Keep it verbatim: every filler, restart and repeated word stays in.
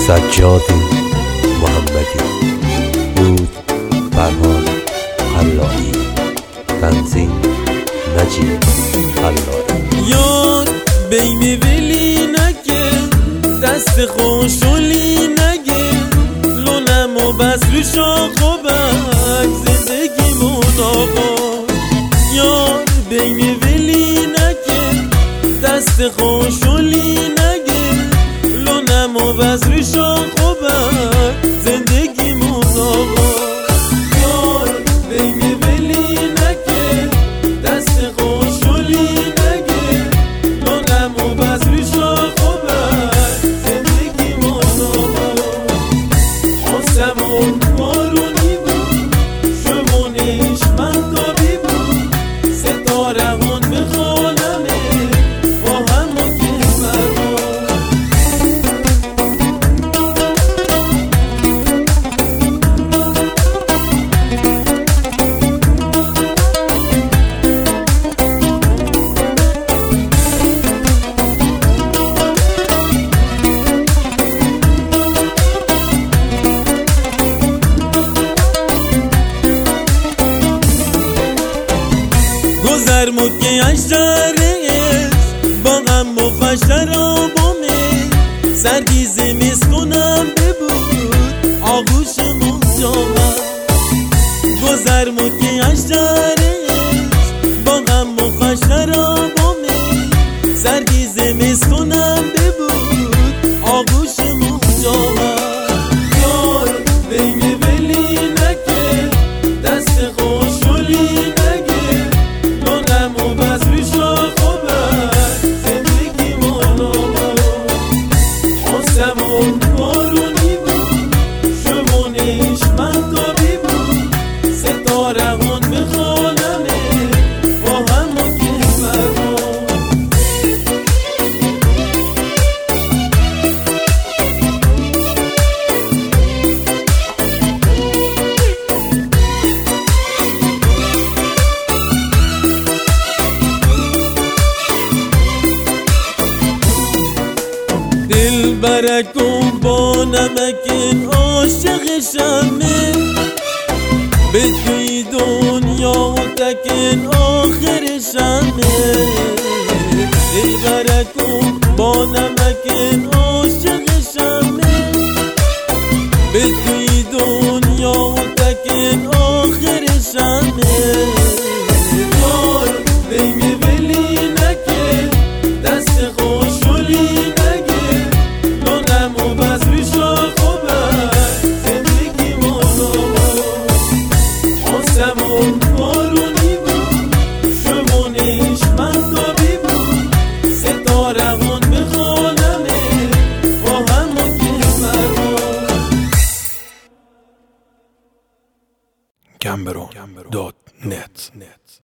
سجاد محمدی، بود فرهاد حلالی، تنظیم نجیب حلالی. یار بیمی ولی نگه، دست خوشولی نگه، لونم و بس رو شاخ و بک زندگی مون آقا. یار بیمی ولی نگه، دست خوشولی نگه، لونم و بس رو شاخ و بک زندگی مون آقا. یار بیمی ولی نگه، دست خوشولی نگه، لونم و بس رو شاخ و بک زندگی مون آقا. آسمون بارونی بود، شمونش مهتابی بود، ستاره هون به خانمه با هم و کشور بود. گذر مکه اشترش با غم و خشتر آبامه، سردی زمستونم ببود آغوشمون جامه. گذر مکه اشترش با غم و خشتر آبامه، سردی زمستونم ببود آغوشمون جامه. یار بیمی ولی نکه، دست خوشولی نگه، لونم و بس رو شاخ و بک زندگی مون آقا. آسمون بارونی بود، شمونش مهتابی بود، ستاره هون به خانمه با هم و کشور بود. دل برکن با نمکن عاشقشمه، به توی دنیا تکن آخرشمه. دل برکن با نمکن عاشقشمه، به توی دنیا تکن آخرشمه. یار بیمی ولی نکه، دست خوشولی نگه، لونم و بس رو شاخ و بک زندگی مون آقا. آسمون بارونی بود، شمونش مهتابی بود، ستاره هون به خانمه با هم و کشور بود. گمبرون دات نت